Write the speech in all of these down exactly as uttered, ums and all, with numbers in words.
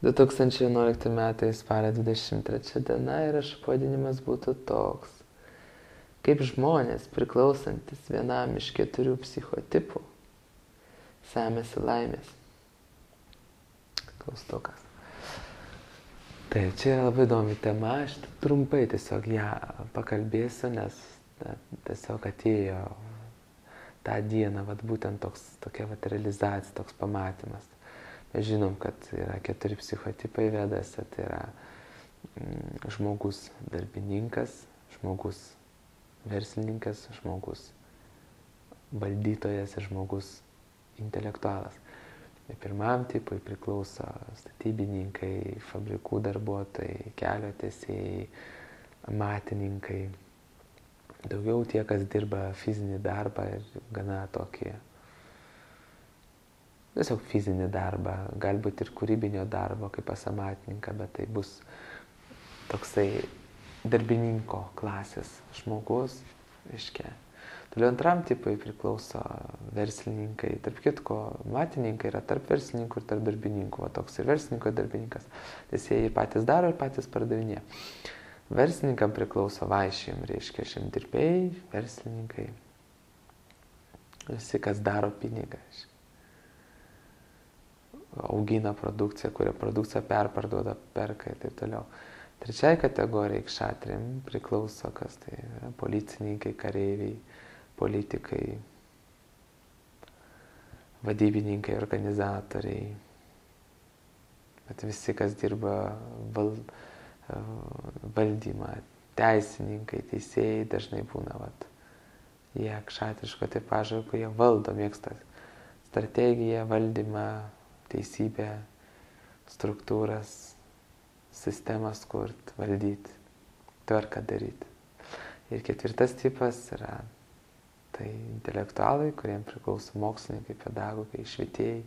du tūkstančiai vienuolikti metai spalio dvidešimt trečia diena ir pavadinimas būtų toks. Kaip žmonės priklausantis vienam iš keturių psichotipų semiasi laimės. Klaustukas. Tai čia yra labai įdomi tema, aš trumpai tiesiog ją pakalbėsiu, nes na, tiesiog atėjo tą dieną vat, būtent toks, tokia vat, realizacija, toks pamatymas. Mes žinom, kad yra keturi psichotipai vedose, tai yra mm, žmogus darbininkas, žmogus verslininkas, žmogus valdytojas ir žmogus intelektualas. Ir pirmam tipui priklauso statybininkai, fabrikų darbuotojai, kelio tiesėjai, amatininkai. Daugiau tie, kas dirba fizinį darbą ir gana tokį, tiesiog fizinį darbą, galbūt ir kūrybinio darbo kaip pas amatininką, bet tai bus toksai darbininko klasės žmogus, reiškia. Toliau antram tipui priklauso verslininkai. Tarp kitko, amatininkai yra tarp verslininkų ir tarp darbininkų. O toks ir verslininko ir darbininkas. Tiesiai jie patys daro ir patys pardavinėja. Verslininkam priklauso vaišėm, reiškia žemdirbėjai, verslininkai. Visi, kas daro pinigą. Augina produkciją, kuria produkciją perparduoda, perka ir taip toliau. Trečiai kategorijai kšatriam priklauso, kas tai yra policininkai, kareiviai, politikai, vadybininkai, organizatoriai, bet visi, kas dirba val, valdymą, teisininkai, teisėjai dažnai būna, vat, jie kšatriško tipažo, jie valdo, mėgsta strategiją, valdymą, teisybę, struktūras, sistemas kurt, valdyti, tvarką daryti. Ir ketvirtas tipas yra tai intelektualai, kuriems priklauso mokslininkai, pedagogai, švietėjai,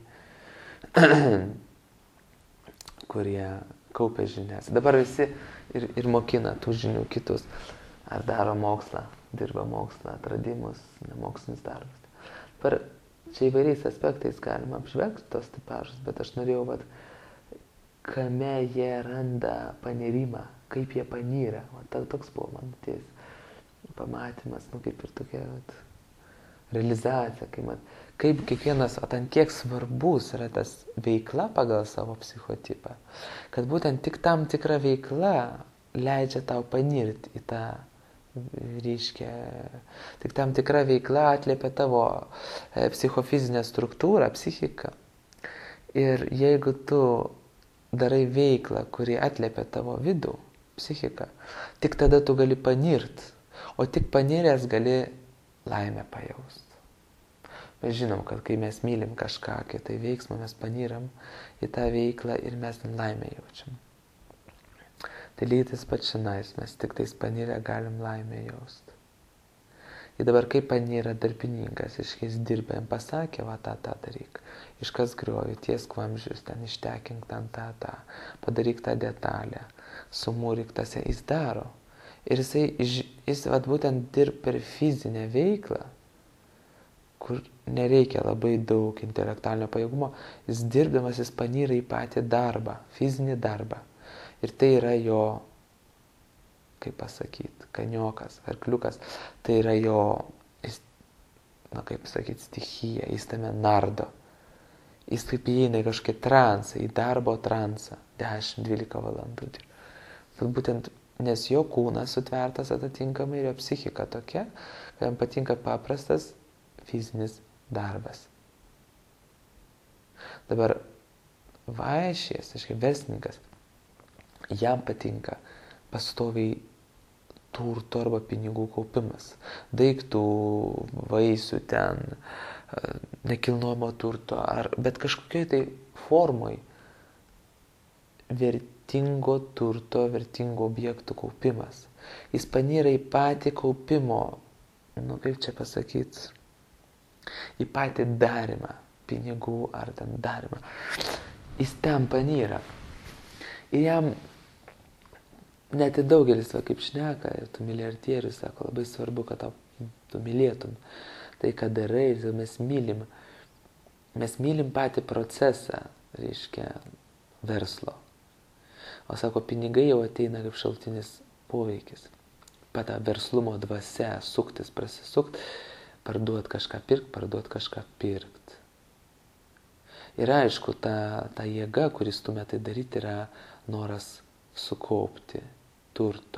kurie kaupia žinias. Dabar visi ir, ir mokina tų žinių kitus, ar daro mokslą, dirba mokslą, atradimus, nemokslinis darbas. Dabar čia įvairiais aspektais galima apžvelgti tos tipažus, bet aš norėjau, vat, kame jie randa panerimą, kaip jie panyra. O toks buvo man ties pamatymas, nu kaip ir tokia vat, realizacija, kaip, man, kaip kiekvienas, o ten kiek svarbus yra tas veikla pagal savo psichotipą, kad būtent tik tam tikra veikla leidžia tau panirti į tą, reiškia, tik tam tikra veikla atliepia tavo e, psichofizinę struktūrą, psichiką. Ir jeigu tu darai veiklą, kuri atliepia tavo vidų, psichiką, tik tada tu gali panirt, o tik paniręs gali laimę pajaust. Mes žinom, kad kai mes mylim kažką, kai tai veiksmą, mes panyram į tą veiklą ir mes laimę jaučiam. Tai lygiai tas pats šiandien, mes tik tais panirę galim laimę jaust. Ir dabar kaip panyra darbininkas, iškės dirbė, jam pasakė, va tą, tą daryk. Iškas griovį, tiesk vamzdžius, ten ištekink ten tą, tą, padaryk tą detalę, sumūryk tas, jis daro. Ir jisai, jis vat, būtent dirb per fizinę veiklą, kur nereikia labai daug intelektualinio pajėgumo, jis dirbdamas, jis panyra į patį darbą, fizinį darbą. Ir tai yra jo, kaip pasakyti, kaniokas, arkliukas, tai yra jo, jis, na kaip pasakyti, stichija, jis tame nardo. Jis kaip įeina į kažkokį transą, į darbo transą, dešimt dvylika valandų. Bet būtent, nes jo kūnas sutvertas atitinkamai ir jo psichika tokia, kad jam patinka paprastas fizinis darbas. Dabar vaišės, aiškiai, verslininkas, jam patinka pastoviai turto arba pinigų kaupimas, daiktų, vaisių ten, nekilnojamo turto, ar, bet kažkokioj tai formoj vertingo turto, vertingo objektų kaupimas. Jis panyra į patį kaupimo, nu kaip čia pasakyti, į patį darimą, pinigų ar ten darimą. Jis ten panyra. Ir jam net ir daugelis, va, kaip šneka, tu milijardierius, sako, labai svarbu, kad tau, tu mylėtum tai, ką darai, ir mes mylim. Mes mylim patį procesą, reiškia, verslo. O sako, pinigai jau ateina kaip šaltinis poveikis. Pata verslumo dvasia, suktis, prasisukt, parduot kažką pirkt, parduot kažką pirkt. Ir aišku, ta, ta jėga, kuris stumia tai daryti, yra noras sukaupti turto.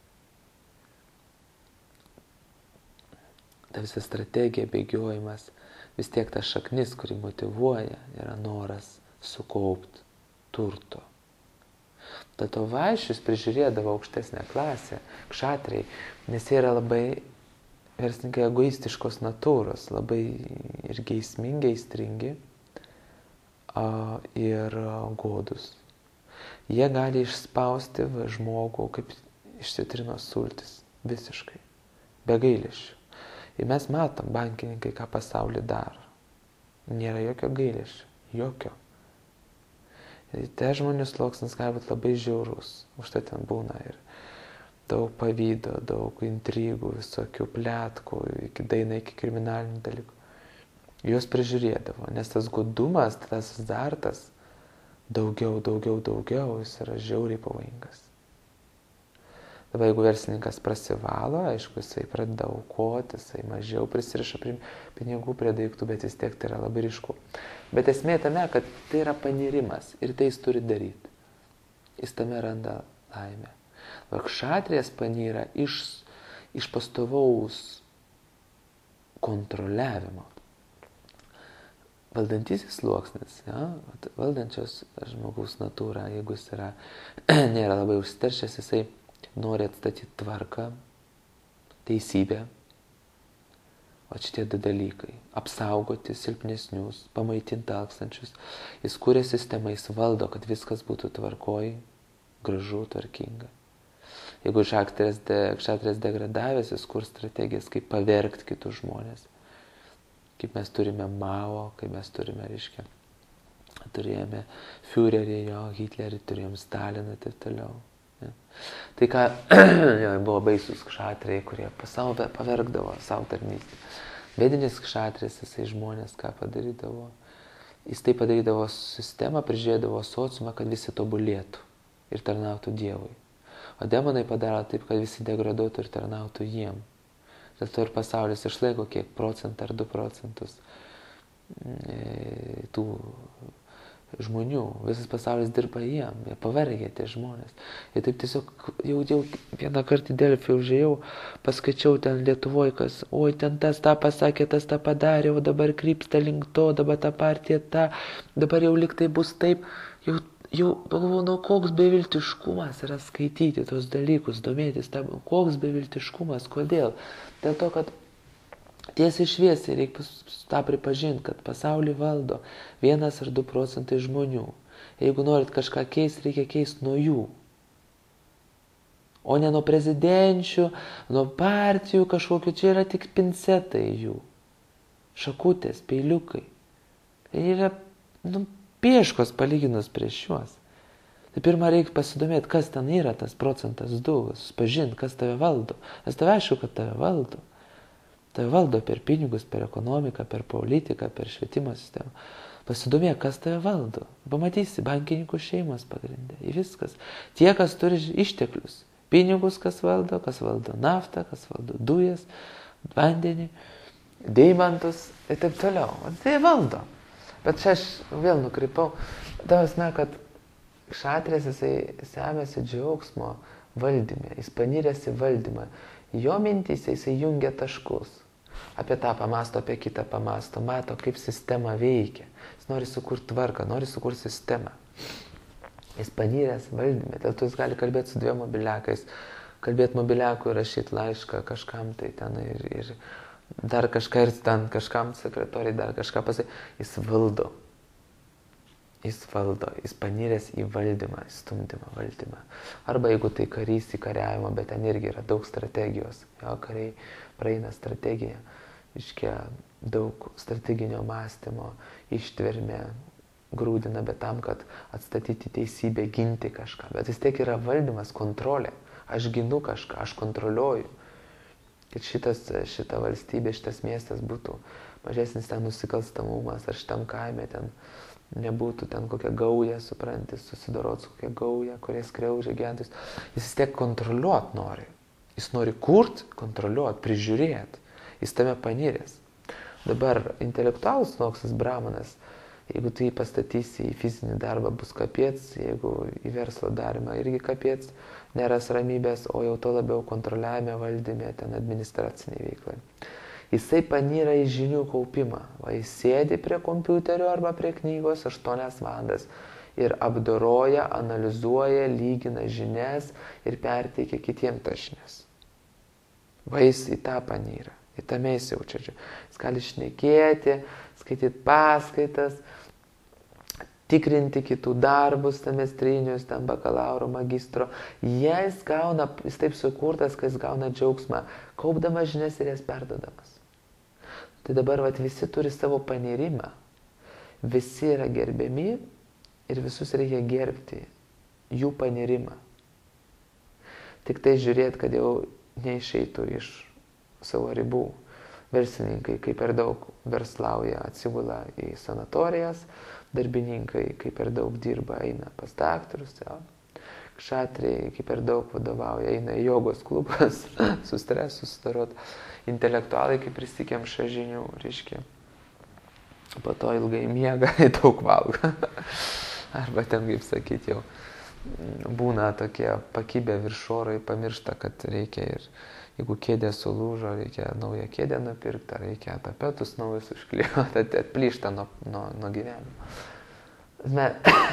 Ta visa strategija, bėgiojimas, vis tiek ta šaknis, kuri motyvuoja, yra noras sukaupti turto. Tad to vaišius prižiūrėdavo aukštesnę klasę, kšatriai, nes jie yra labai verslininkai egoistiškos natūros, labai ir geismingi, aistringi ir godus. Jie gali išspausti žmogų kaip iš citrinos sultis, visiškai, be gailesčių. Ir mes matom, bankininkai, ką pasaulį daro. Nėra jokio gailesčio, jokio. Ir te žmonių sluoksnis gali būti labai žiaurus, už tai ten būna ir daug pavydo, daug intrigų, visokių pletkų, iki daina, iki kriminalinių dalykų. Juos prižiūrėdavo, nes tas godumas, tas azartas, daugiau, daugiau, daugiau, jis yra žiauriai pavojingas. Dabar jeigu verslininkas prasivalo, aišku, jisai pradeda aukoti, jisai mažiau prisiriša prie pinigų, prie daiktų, bet vis tiek tai yra labai ryšku. Bet esmė tame, kad tai yra panirimas ir tai jis turi daryti. Jis tame randa laimę. Kšatrijas panyra iš, iš pastovaus kontroliavimo. Valdantysis sluoksnis, ja, valdančios žmogaus natūra, jeigu jis yra, nėra labai užsteršęs, jisai nori atstatyti tvarką, teisybę, o šitie du dalykai - apsaugoti silpnesnius, pamaitinti alkstančius. Jis kūrė sistemą, jis valdo, kad viskas būtų tvarkoj, gražu, tvarkinga. Jeigu kšatrijas degradavęs, jis kur strategijas, kaip pavergti kitus žmonės. Kaip mes turime Mao, kaip mes turime, reiškia, turėjome Führerį, jo, Hitlerį, turėjome Staliną ir taip toliau. Ja. Tai ką, jo, buvo baisus kšatriai, kurie pasaulio pavergdavo savo tarnystę. Vedinis kšatris, jisai žmonės ką padarydavo. Jis tai padarydavo sistemą, prižiūrėdavo sociumą, kad visi tobulėtų ir tarnautų Dievui. O demonai padaro taip, kad visi degraduotų ir tarnautų jiem. Dėl to ir pasaulis išlaiko kiek procentą ar du procentus tų žmonių. Visas pasaulis dirba jiem, jie pavargė tie žmonės. Ir taip tiesiog jau, jau vieną kartą į Delfį užėjau, paskaičiau ten Lietuvoje, kas, oi, ten tas tą pasakė, tas tą padarė, o dabar krypsta link to, dabar ta partija ta, dabar jau lyg tai bus taip, jau Jau pagalvojau, nu, koks beviltiškumas yra skaityti tos dalykus, domėtis, tam, koks beviltiškumas, kodėl? Dėl to, kad tiesiai šviesiai reikia tą pripažinti, kad pasaulį valdo vienas ar du procentai žmonių. Jeigu norit kažką keisti, reikia keisti nuo jų. O ne nuo prezidenčių, nuo partijų kažkokių, čia yra tik pincetai jų. Šakutės, peiliukai. Tai yra, nu, pieškos palyginus prieš juos. Tai pirmą reikia pasidomėti, kas ten yra tas procentas du, susipažinti, kas tave valdo. Nes tave aišku, kad tave valdo. Tave valdo per pinigus, per ekonomiką, per politiką, per švietimo sistemą. Pasidomėk, kas tave valdo. Pamatysi, bankininkų šeimos pagrindė. Ir viskas. Tie, kas turi išteklius. Pinigus, kas valdo, kas valdo naftą, kas valdo dujas, vandenį, deimantus ir taip toliau. O tai valdo. Bet čia aš vėl nukrypau. Davasme, kad kšatrijas jisai semėsi džiaugsmo valdyme, jis paniręs į valdymą. Jo mintyse jisai jungia taškus. Apie tą pamasto, apie kitą pamasto, mato, kaip sistema veikia. Jis nori sukurti tvarką, nori sukurti sistemą. Jis paniręs valdyme, dėl to jis gali kalbėti su dviem mobiliakais, kalbėti mobiliakui, rašyti laišką kažkam tai ten ir... ir dar kažką ir ten kažkam sekretoriai, dar kažką pasakė, jis valdo. Jis valdo, jis paniręs į valdymą, į stumdymą, valdymą. Arba jeigu tai karys į kariavimą, bet ten irgi yra daug strategijos. Jo, kariai praeina strategiją, iškia daug strateginio mąstymo, ištvermė, grūdina, bet tam, kad atstatyti teisybę, ginti kažką. Bet vis tiek yra valdymas, kontrolė. Aš ginu kažką, aš kontroliuoju. Kad šitas, šita valstybė, šitas miestas būtų mažesnis ten nusikalstamumas, ar šitam kaime ten nebūtų ten kokia gauja, supranti, susidorot su kokia gauja, kurie skriaudžia gyventojus. Jis vis tiek kontroliuot nori. Jis nori kurt, kontroliuot, prižiūrėt. Jis tame paniręs. Dabar intelektualus mokslas brahmanas, jeigu tu jį pastatysi į fizinį darbą, bus kapiec, jeigu į verslo darymą irgi kapiec, neras ramybės, o jau to labiau kontroliavime, valdyme, ten administraciniai veiklai. Jisai panyra į žinių kaupimą. Va, jis sėdi prie kompiuterio arba prie knygos aštuonias valandas ir apdoroja, analizuoja, lygina žinias ir perteikia kitiem tas žinias. Va, jis į tą panyra, į tame jis jaučia. Jis gali šnekėti, skaityti paskaitas, tikrinti kitų darbus, semestrinius, ten bakalauro, magistro. Jis gauna, jis taip sukurtas, kad jis gauna džiaugsmą, kaupdamas žinias ir jas perdodamas. Tai dabar vat, visi turi savo panirimą, visi yra gerbiami ir visus reikia gerbti, jų panirimą. Tik tai žiūrėt, kad jau neišeitų iš savo ribų. Verslininkai, kai per daug verslauja, atsigula į sanatorijas, darbininkai, kai per daug dirba, eina pas daktarus, ja. Kšatriai, kai per daug vadovauja, eina į jogos klubas, su stresu susidarot. Intelektualai, kai prisikemša žinių, reiškia, po to ilgai miega, daug valgo. Arba ten, kaip sakyti, jau būna tokie pakibę virš oro, pamiršta, kad reikia ir, jeigu kėdė sulūžo, reikia naują kėdę nupirkti, reikia tapetus naujus užklijuoti, atplyšta nuo, nuo, nuo gyvenimo. Ne,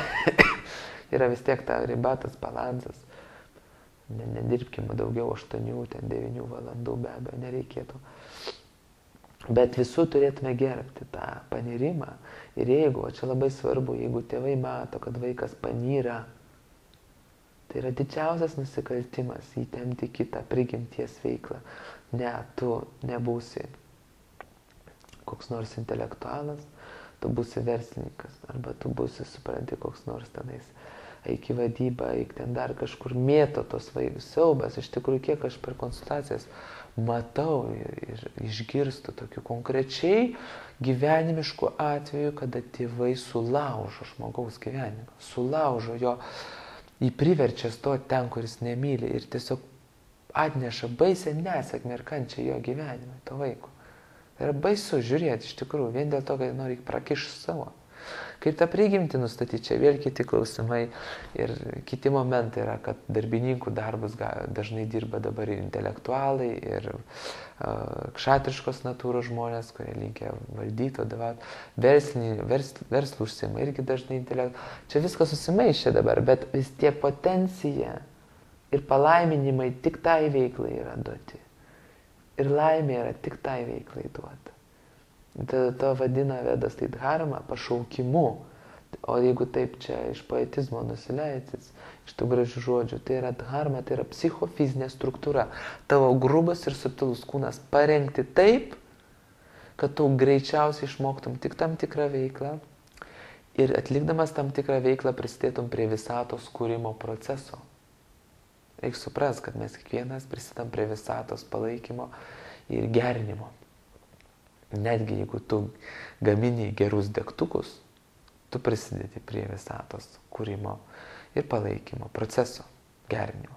yra vis tiek ta riba, tas balansas. Ne, nedirbkime daugiau aštuonių, ten devynių valandų, be abejo, nereikėtų. Bet visų turėtume gerbti tą panirimą. Ir jeigu, o čia labai svarbu, jeigu tėvai mato, kad vaikas panyra, tai yra didžiausias nusikaltimas įtempti kitą prigimties veiklą. Ne, tu nebūsi koks nors intelektualas, tu būsi verslininkas, arba tu būsi, supranti, koks nors tenais. Eik į vadybą, eik ten dar kažkur mėto tos vaikus, siaubas. Iš tikrųjų, kiek aš per konsultacijas matau ir, ir išgirstu tokių konkrečiai gyvenimiškų atvejų, kada tėvai sulaužo žmogaus gyvenimą, sulaužo jo, jį priverčia stoti ten, kuris nemyli ir tiesiog atneša baisę nesėkmę ir kančią jo gyvenimą, to vaiko. Tai yra baisu žiūrėti iš tikrųjų, vien dėl to, kad nori prakišti savo. Kaip tą prigimtį nustatyti, čia vėl kiti klausimai ir kiti momentai yra, kad darbininkų darbus dažnai dirba dabar ir intelektualai, ir uh, kšatriškos natūros žmonės, kurie linkia valdyti, vadovauti, verslų vers, užsiima irgi dažnai intelektualai. Čia viskas susimaišė dabar, bet vis tiek potencija ir palaiminimai tik tai veiklai yra duoti. Ir laimė yra tik tai veiklai duota. Tada to vadina Vedas tai dharma, pašaukimu. O jeigu taip čia iš poetizmo nusileidys, iš tų gražių žodžių, tai yra dharma, tai yra psichofizinė struktūra. Tavo grubas ir subtilus kūnas parengti taip, kad tu greičiausiai išmoktum tik tam tikrą veiklą ir atlikdamas tam tikrą veiklą prisidėtum prie visatos kūrimo proceso. Reikia suprasti, kad mes kiekvienas prisidam prie visatos palaikymo ir gerinimo. Netgi jeigu tu gamini gerus degtukus, tu prisidedi prie visatos kūrimo ir palaikymo proceso, gerinimo.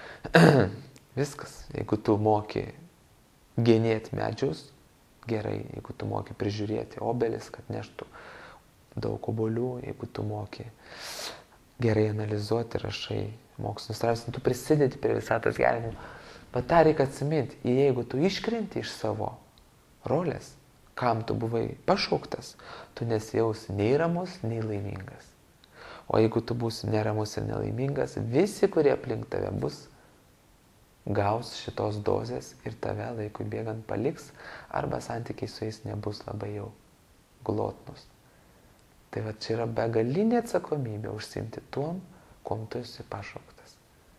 Viskas. Jeigu tu moki genėti medžius, gerai. Jeigu tu moki prižiūrėti obelis, kad neštų daug obuolių, jeigu tu moki gerai analizuoti, rašai mokslinius straipsnius, tu prisidedi prie visatos gerinimo. Bet tą reikia atsiminti. Jeigu tu iškrenti iš savo rolės, kam tu buvai pašauktas, tu nesijausi nei ramus, nei laimingas. O jeigu tu būsi neramus ir nelaimingas, visi, kurie aplink tave bus, gaus šitos dozės ir tave laikui bėgant paliks, arba santykiai su jais nebus labai jau glotnus. Tai va čia yra begalinė atsakomybė užsiimti tuom, kuom tu esi pašauktas.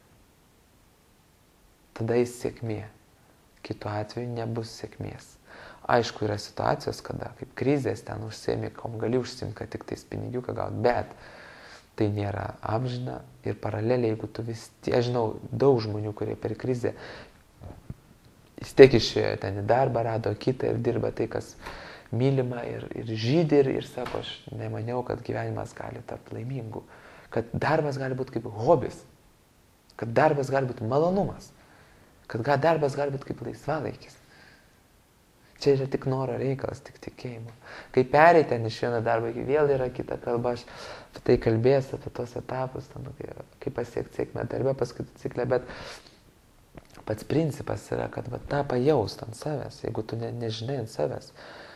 Tada jis sėkmė. Kitu atveju nebus sėkmės. Aišku, yra situacijos, kada kaip krizės ten užsiemi, kom gali užsiimti, kad tik tais pinigiuką gauti, bet tai nėra amžina ir paraleliai, jeigu tu vis tiek, žinau, daug žmonių, kurie per krizę vis tiek išėjo ten į darbą, rado kitą ir dirba tai, kas mylima ir, ir žydi ir, ir sako, aš nemaniau, kad gyvenimas gali tapti laimingu, kad darbas gali būti kaip hobis, kad darbas gali būti malonumas, kad darbas gali būti kaip laisvalaikis. Čia yra tik noro reikalas, tik tikėjimo. Kai perei ten iš vieno darbo, vėl yra kita kalba, aš apie tai kalbėsiu, apie tos etapus, ten, kaip pasiekti sėkmę darbę, paskaitų ciklę, bet pats principas yra, kad va, tą pajaust ant savęs, jeigu tu ne, nežinai ant savęs,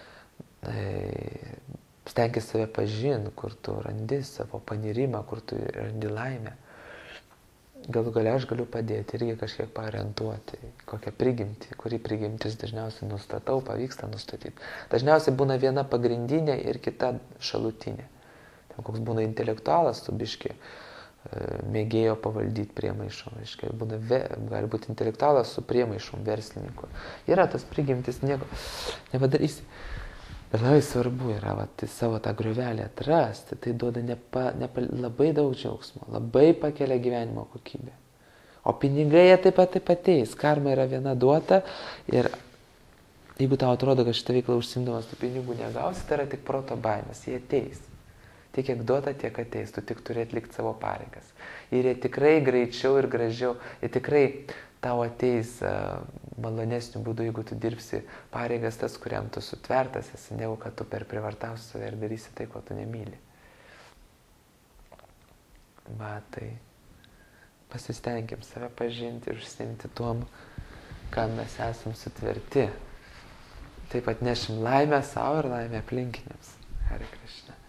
e, stenkis save pažinti, kur tu randi savo panirimą, kur tu randi laimę. Galų galia aš galiu padėti irgi kažkiek paorientuoti, kokią prigimtį, kurį prigimtis dažniausiai nustatau, pavyksta nustatyti. Dažniausiai būna viena pagrindinė ir kita šalutinė. Ten koks būna intelektualas, tu biški mėgėjo pavaldyti priemaišom. Reiškia, būna, gali būti intelektualas su priemaišom verslininku. Yra tas prigimtis, nieko nepadarysi. Bet labai svarbu yra va, tai savo tą griovelį atrasti, tai duoda nepa, nepa, labai daug džiaugsmo, labai pakelia gyvenimo kokybę. O pinigai jie taip pat taip ateis, karma yra viena duota ir jeigu tau atrodo, kad šitą veiklą užsimdamas tų pinigų negausi, tai yra tik proto baimės, jie ateis. Tiek kiek duota, tiek ateis, tu tik turi atlikti savo pareigas. Ir jie tikrai greičiau ir gražiau, jie tikrai tau ateis uh, malonesniu būdu, jeigu tu dirbsi pareigas tas, kuriam tu sutvertas esi, negu kad tu per privartausi save ir darysi tai, ko tu nemyli. Va, tai pasistengim save pažinti ir užsiimti tuom, kam mes esam sutverti. Taip pat nešim laimę savo ir laimę aplinkiniams. Hare Krishna.